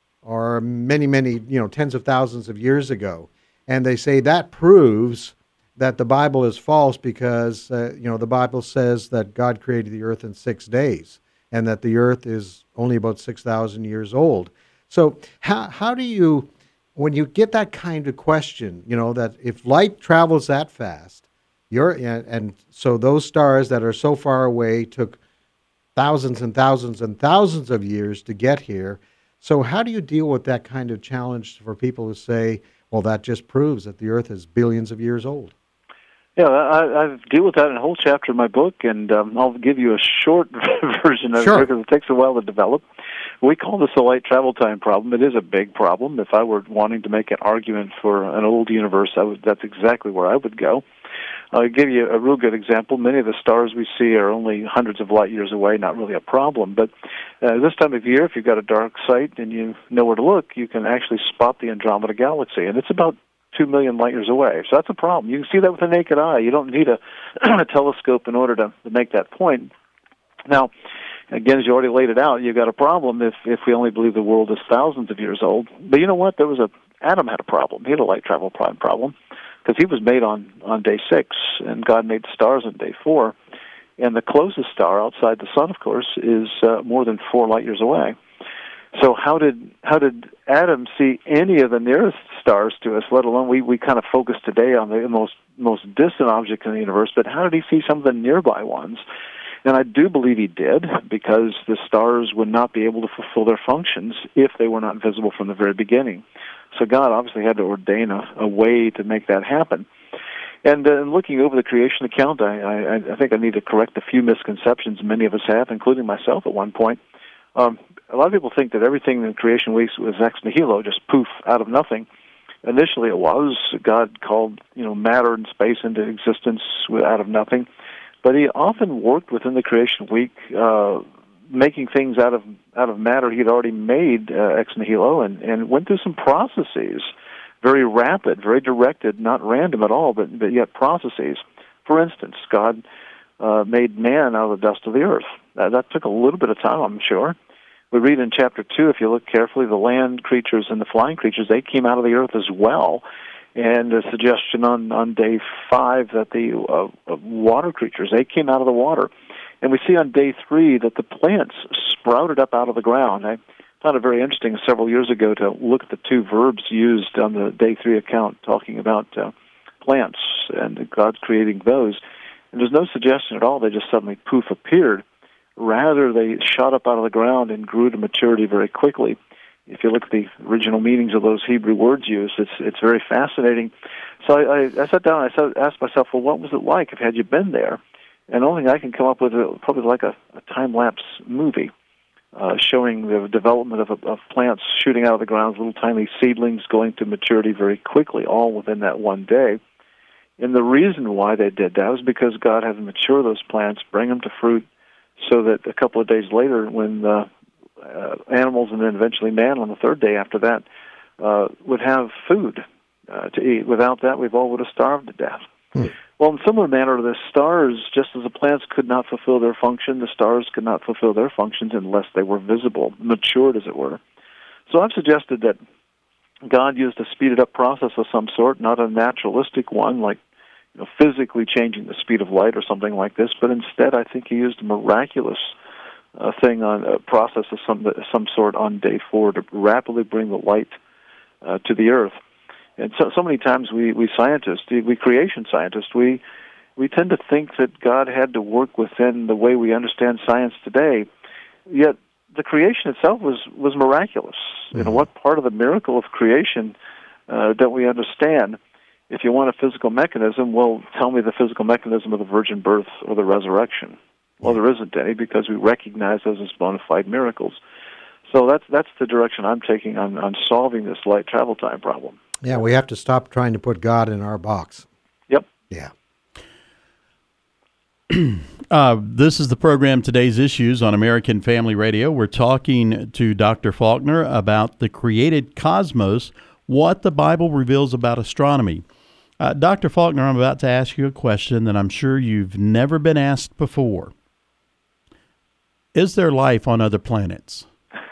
or many, many, you know, tens of thousands of years ago. And they say that proves that the Bible is false because, uh, you know, the Bible says that God created the earth in six days and that the earth is only about six thousand years old. So how how do you... when you get that kind of question, you know, that if light travels that fast, you're, and, and so those stars that are so far away took thousands and thousands and thousands of years to get here. So how do you deal with that kind of challenge for people who say, well, that just proves that the Earth is billions of years old? Yeah, I, I deal with that in a whole chapter in my book, and um, I'll give you a short version of sure. it because it takes a while to develop. We call this a light travel time problem. It is a big problem. If I were wanting to make an argument for an old universe, I would, that's exactly where I would go. I'll give you a real good example. Many of the stars we see are only hundreds of light years away, not really a problem. But uh, this time of year, if you've got a dark sight and you know where to look, you can actually spot the Andromeda Galaxy, and it's about two million light years away. So that's a problem. You can see that with the naked eye. You don't need a, a telescope in order to, to make that point. Now, again, as you already laid it out, you've got a problem if, if we only believe the world is thousands of years old. But you know what? There was a Adam had a problem. He had a light travel time problem because he was made on, on day six, and God made the stars on day four. And the closest star outside the sun, of course, is uh, more than four light years away. So how did how did Adam see any of the nearest stars to us, let alone we, we kind of focus today on the most most distant object in the universe, but how did he see some of the nearby ones? And I do believe he did, because the stars would not be able to fulfill their functions if they were not visible from the very beginning. So God obviously had to ordain a, a way to make that happen. And uh, looking over the creation account, I, I, I think I need to correct a few misconceptions many of us have, including myself at one point. Um, a lot of people think that everything in creation weeks was ex nihilo, just poof, out of nothing. Initially it was. God called, you know, matter and space into existence out of nothing. But he often worked within the creation week, uh, making things out of out of matter he had already made uh, ex nihilo, and, and went through some processes, very rapid, very directed, not random at all, but, but yet processes. For instance, God uh, made man out of the dust of the earth. Uh, that took a little bit of time, I'm sure. We read in chapter two, if you look carefully, the land creatures and the flying creatures, they came out of the earth as well. And a suggestion on, on day five that the uh, water creatures, they came out of the water. And we see on day three that the plants sprouted up out of the ground. I found it very interesting several years ago to look at the two verbs used on the day three account talking about uh, plants and God creating those. And there's no suggestion at all they just suddenly poof appeared. Rather, they shot up out of the ground and grew to maturity very quickly. If you look at the original meanings of those Hebrew words used, it's it's very fascinating. So I, I, I sat down and I sat, asked myself, well, what was it like if had you been there? And the only thing I can come up with is probably like a, a time-lapse movie uh, showing the development of, of plants shooting out of the ground, little tiny seedlings going to maturity very quickly, all within that one day. And the reason why they did that was because God had to mature those plants, bring them to fruit, so that a couple of days later, when the uh, animals and then eventually man on the third day after that uh, would have food uh, to eat. Without that, we all would have starved to death. Hmm. Well, in similar manner, the stars, just as the plants could not fulfill their function, the stars could not fulfill their functions unless they were visible, matured, as it were. So I've suggested that God used a speeded-up process of some sort, not a naturalistic one, like you know, physically changing the speed of light or something like this, but instead I think he used a miraculous uh, thing on a process of some some sort on day four to rapidly bring the light uh, to the earth. And so, so many times we, we scientists, we creation scientists, we we tend to think that God had to work within the way we understand science today, yet the creation itself was, was miraculous. Mm-hmm. You know, what part of the miracle of creation uh, don't we understand? If you want a physical mechanism, well, tell me the physical mechanism of the virgin birth or the resurrection. Well, there isn't any because we recognize those as bona fide miracles. So that's that's the direction I'm taking on, on solving this light travel time problem. Yeah, we have to stop trying to put God in our box. Yep. Yeah. uh, this is the program Today's Issues on American Family Radio. We're talking to Doctor Faulkner about the created cosmos, what the Bible reveals about astronomy. Uh, Doctor Faulkner, I'm about to ask you a question that I'm sure you've never been asked before. Is there life on other planets?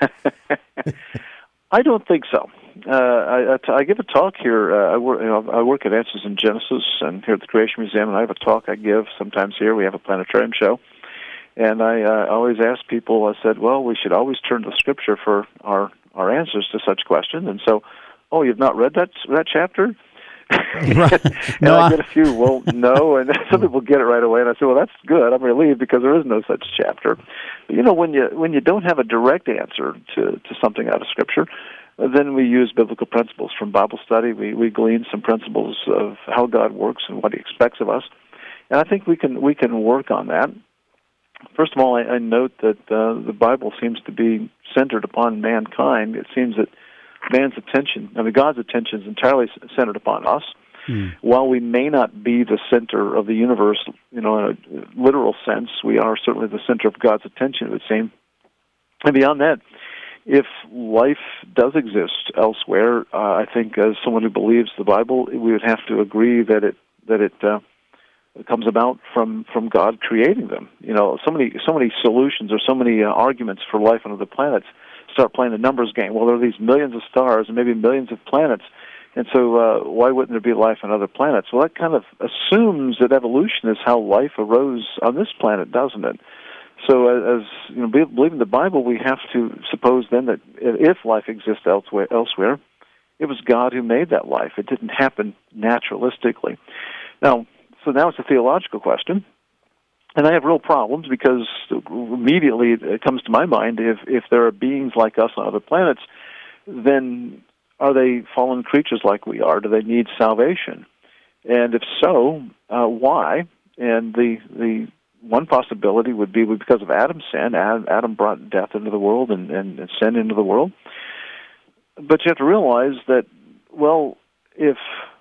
I don't think so. Uh, I, I, I give a talk here. Uh, I, work, you know, I work at Answers in Genesis and here at the Creation Museum, and I have a talk I give sometimes here. We have a planetarium show. And I uh, always ask people, I said, well, we should always turn to Scripture for our, our answers to such questions. And so, oh, you've not read that that chapter? Right. and no, I I... get a few, well, no, and some people get it right away, and I say, well, that's good. I'm relieved because there is no such chapter. But, you know, when you when you don't have a direct answer to, to something out of Scripture, then we use biblical principles from Bible study. We we glean some principles of how God works and what He expects of us, and I think we can we can work on that. First of all, I, I note that uh, the Bible seems to be centered upon mankind. It seems that man's attention, I mean, God's attention is entirely centered upon us. Hmm. While we may not be the center of the universe, you know, in a literal sense, we are certainly the center of God's attention, it would seem. And beyond that, if life does exist elsewhere, uh, I think as someone who believes the Bible, we would have to agree that it that it uh, comes about from, from God creating them. You know, so many so many solutions or so many uh, arguments for life on other planets start playing the numbers game. Well, there are these millions of stars and maybe millions of planets, and so uh, why wouldn't there be life on other planets? Well, that kind of assumes that evolution is how life arose on this planet, doesn't it? So as you know, believing the Bible, we have to suppose then that if life exists elsewhere, elsewhere, it was God who made that life. It didn't happen naturalistically. Now, so now it's a theological question. And I have real problems because immediately it comes to my mind, if, if there are beings like us on other planets, then are they fallen creatures like we are? Do they need salvation? And if so, uh, why? And the the one possibility would be because of Adam's sin. Adam brought death into the world and, and, and sin into the world. But you have to realize that, well, if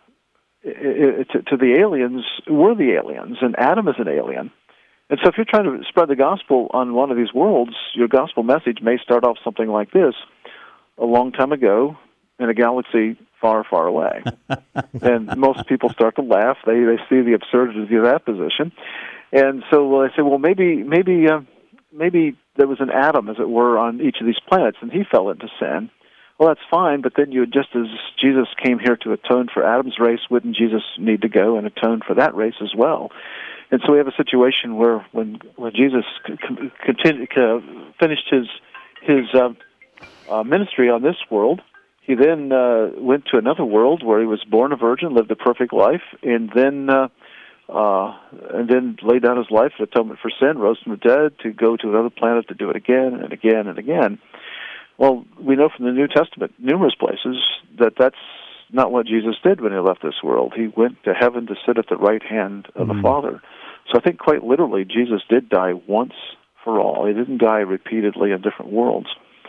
it, it, to, to the aliens, we're the aliens, and Adam is an alien. And so if you're trying to spread the gospel on one of these worlds, your gospel message may start off something like this: a long time ago, in a galaxy far, far away. And most people start to laugh. They they see the absurdity of that position. And so well, they say, well, maybe maybe uh, maybe there was an Adam, as it were, on each of these planets, and he fell into sin. Well, that's fine, but then you just as Jesus came here to atone for Adam's race, wouldn't Jesus need to go and atone for that race as well? And so we have a situation where when when Jesus continued, uh, finished his his uh, uh, ministry on this world, he then uh, went to another world where he was born a virgin, lived a perfect life, and then uh, uh, and then laid down his life in atonement for sin, rose from the dead to go to another planet to do it again and again and again. Well, we know from the New Testament, numerous places, that that's not what Jesus did when he left this world. He went to heaven to sit at the right hand of mm-hmm. the Father. So I think quite literally Jesus did die once for all. He didn't die repeatedly in different worlds.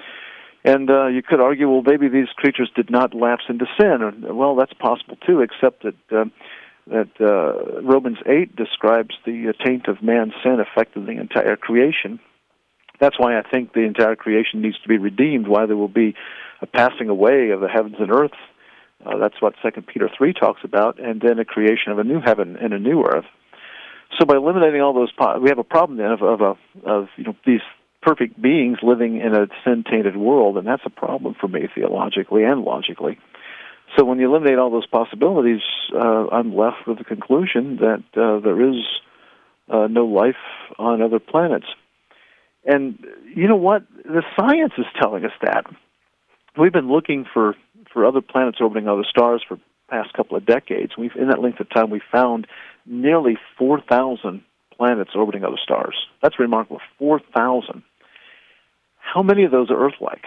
And uh, you could argue, well, maybe these creatures did not lapse into sin. Or, well, that's possible too, except that uh, that uh, Romans eight describes the taint of man's sin affecting the entire creation. That's why I think the entire creation needs to be redeemed, why there will be a passing away of the heavens and earth. Uh, that's what Second Peter three talks about, and then a creation of a new heaven and a new earth. So by eliminating all those, po- we have a problem then of of, a, of you know these perfect beings living in a sin-tainted world, and that's a problem for me theologically and logically. So when you eliminate all those possibilities, uh, I'm left with the conclusion that uh, there is uh, no life on other planets. And you know what? The science is telling us that. We've been looking for, for other planets orbiting other stars for the past couple of decades. We've, in that length of time, we found nearly four thousand planets orbiting other stars. That's remarkable, four thousand. How many of those are Earth-like?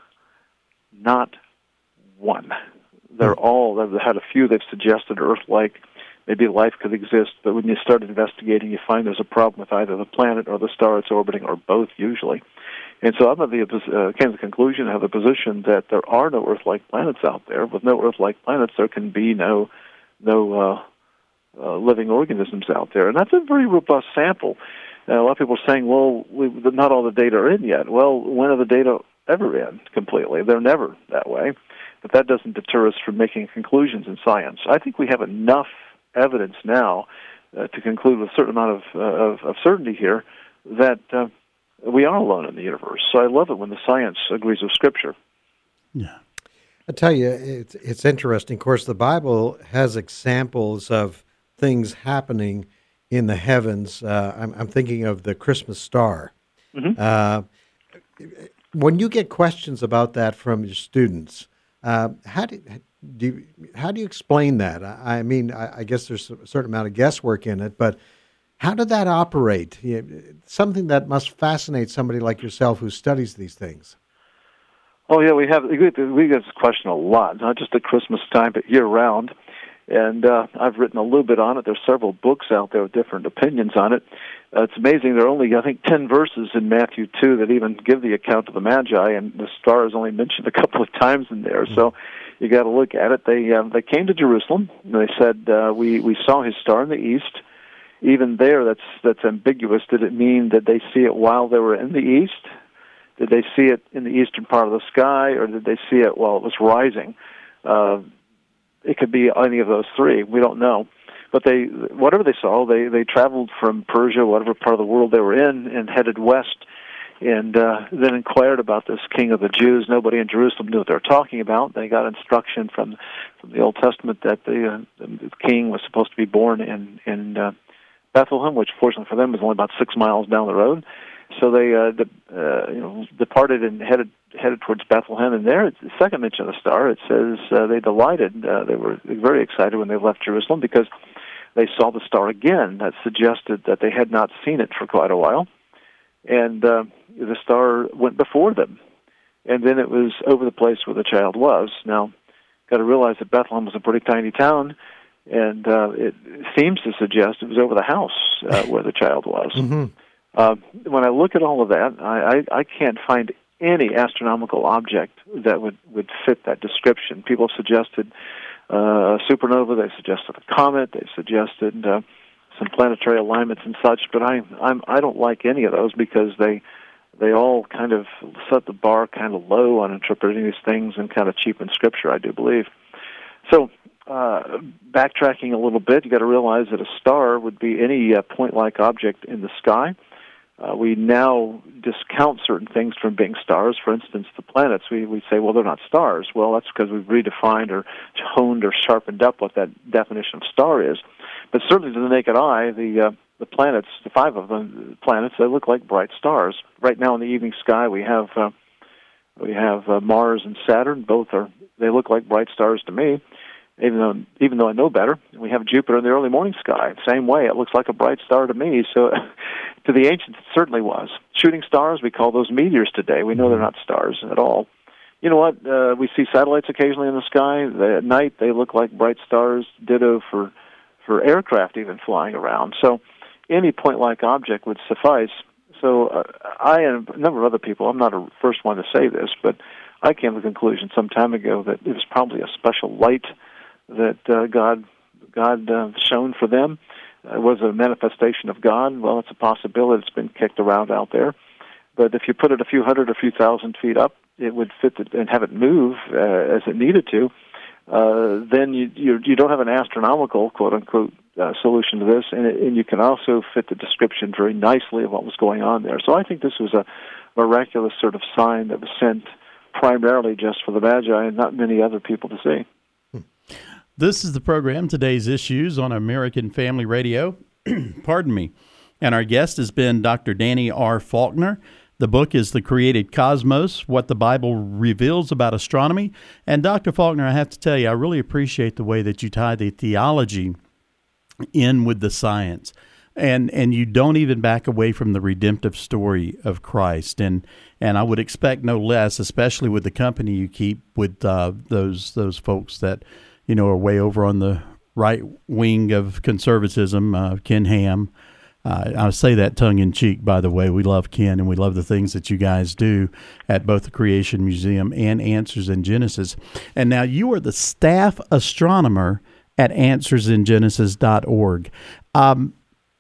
Not one. They're all, they've had a few they've suggested Earth-like. Maybe life could exist, but when you start investigating, you find there's a problem with either the planet or the star it's orbiting, or both usually. And so I'm of the uh, came to the conclusion, I have the position that there are no Earth-like planets out there. With no Earth-like planets, there can be no no uh, uh, living organisms out there, and that's a very robust sample. Uh, a lot of people are saying, well, we, not all the data are in yet. Well, when are the data ever in completely? They're never that way. But that doesn't deter us from making conclusions in science. I think we have enough evidence now uh, to conclude with a certain amount of, uh, of, of certainty here that uh, we are alone in the universe. So I love it when the science agrees with Scripture. Yeah. I tell you, it's, it's interesting. Of course, the Bible has examples of things happening in the heavens. Uh, I'm, I'm thinking of the Christmas star. Mm-hmm. Uh, when you get questions about that from your students, uh, how do, do you, how do you explain that? I, I mean, I, I guess there's a certain amount of guesswork in it, but how did that operate? Something that must fascinate somebody like yourself who studies these things. Oh yeah, we have we get this question a lot, not just at Christmas time, but year round. And uh, I've written a little bit on it. There's several books out there with different opinions on it. Uh, it's amazing. There are only, I think, ten verses in Matthew two that even give the account of the Magi, and the star is only mentioned a couple of times in there. So you got to look at it. They uh, they came to Jerusalem, and they said, uh, "We we saw his star in the east." Even there, that's that's ambiguous. Did it mean that they see it while they were in the east? Did they see it in the eastern part of the sky, or did they see it while it was rising? Uh, it could be any of those three. We don't know. But they, whatever they saw, they, they traveled from Persia, whatever part of the world they were in, and headed west, and uh, then inquired about this king of the Jews. Nobody in Jerusalem knew what they were talking about. They got instruction from, from the Old Testament that the, uh, the king was supposed to be born in, in uh, Bethlehem, which fortunately for them was only about six miles down the road. So they uh, de- uh, you know, departed and headed headed towards Bethlehem. And there, it's the second mention of the star, it says uh, they delighted. Uh, they were very excited when they left Jerusalem because they saw the star again. That suggested that they had not seen it for quite a while. And uh, the star went before them. And then it was over the place where the child was. Now, got to realize that Bethlehem was a pretty tiny town, and uh, it seems to suggest it was over the house uh, where the child was. Mm-hmm. Uh, when I look at all of that, I, I, I can't find any astronomical object that would, would fit that description. People have suggested uh, a supernova, they suggested a comet, they suggested uh, some planetary alignments and such, but I I'm, I don't like any of those because they they all kind of set the bar kind of low on interpreting these things and kind of cheapen Scripture, I do believe. So, uh, backtracking a little bit, you got to realize that a star would be any uh, point-like object in the sky. Uh, we now discount certain things from being stars. For instance, the planets, we, we say, well, they're not stars. Well, that's because we've redefined or honed or sharpened up what that definition of star is. But certainly to the naked eye, the uh, the planets, the five of them planets, they look like bright stars. Right now in the evening sky, we have uh, we have uh, Mars and Saturn. Both are they look like bright stars to me. Even though, even though I know better, we have Jupiter in the early morning sky. Same way, it looks like a bright star to me. So, to the ancients, it certainly was. Shooting stars, we call those meteors today. We know they're not stars at all. You know what? Uh, we see satellites occasionally in the sky. They, at night, they look like bright stars. Ditto for for aircraft even flying around. So, any point-like object would suffice. So, uh, I and a number of other people, I'm not the first one to say this, but I came to the conclusion some time ago that it was probably a special light that uh, God God uh, shone for them. It was a manifestation of God. Well, it's a possibility. It's been kicked around out there. But if you put it a few hundred or a few thousand feet up, it would fit the, and have it move uh, as it needed to. Uh, then you, you you don't have an astronomical, quote-unquote, uh, solution to this, and, it, and you can also fit the description very nicely of what was going on there. So I think this was a miraculous sort of sign that was sent primarily just for the Magi and not many other people to see. This is the program, Today's Issues on American Family Radio. Pardon me. And our guest has been Doctor Danny R. Faulkner. The book is The Created Cosmos, What the Bible Reveals About Astronomy. And Doctor Faulkner, I have to tell you, I really appreciate the way that you tie the theology in with the science. And and you don't even back away from the redemptive story of Christ. And and I would expect no less, especially with the company you keep with uh, those those folks that, you know, are way over on the right wing of conservatism, uh, Ken Ham. Uh, I say that tongue-in-cheek, by the way. We love Ken, and we love the things that you guys do at both the Creation Museum and Answers in Genesis. And now you are the staff astronomer at answers in genesis dot org. Um,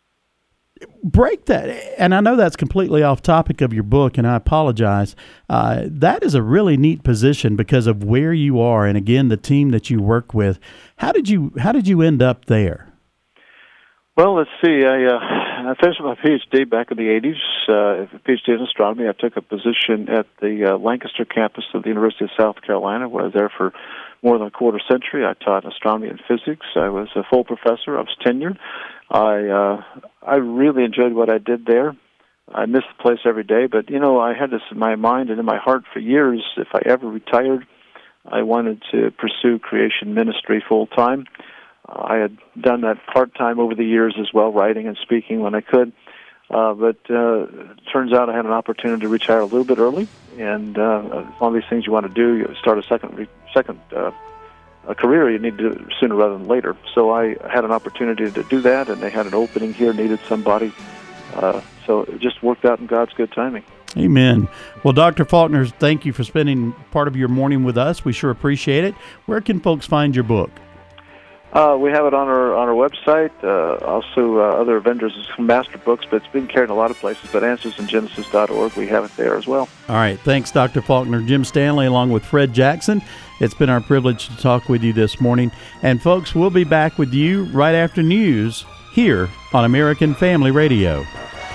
break that, and I know that's completely off topic of your book, and I apologize. Uh, that is a really neat position because of where you are, and again, the team that you work with. How did you How did you end up there? Well, let's see. I, uh, I finished my PhD back in the eighties, uh, PhD in astronomy. I took a position at the uh, Lancaster campus of the University of South Carolina, where I was there for more than a quarter century. I taught astronomy and physics. I was a full professor. I was tenured. I uh, I really enjoyed what I did there. I missed the place every day, but, you know, I had this in my mind and in my heart for years. If I ever retired, I wanted to pursue creation ministry full-time. Uh, I had done that part-time over the years as well, writing and speaking when I could. Uh, but uh, it turns out I had an opportunity to retire a little bit early, and uh, one of these things you want to do, you start a second re- second uh, a career, you need to do it sooner rather than later. So I had an opportunity to do that, and they had an opening here, needed somebody. Uh, so it just worked out in God's good timing. Amen. Well, Doctor Faulkner, thank you for spending part of your morning with us. We sure appreciate it. Where can folks find your book? Uh, we have it on our on our website. Uh, also, uh, other vendors, Master Books, but it's being carried in a lot of places. But answers in genesis dot org, we have it there as well. All right. Thanks, Doctor Faulkner. Jim Stanley, along with Fred Jackson. It's been our privilege to talk with you this morning. And, folks, we'll be back with you right after news here on American Family Radio.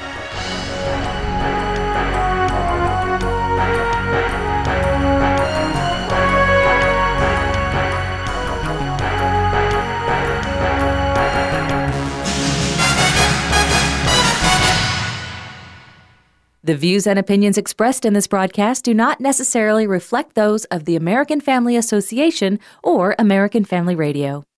The views and opinions expressed in this broadcast do not necessarily reflect those of the American Family Association or American Family Radio.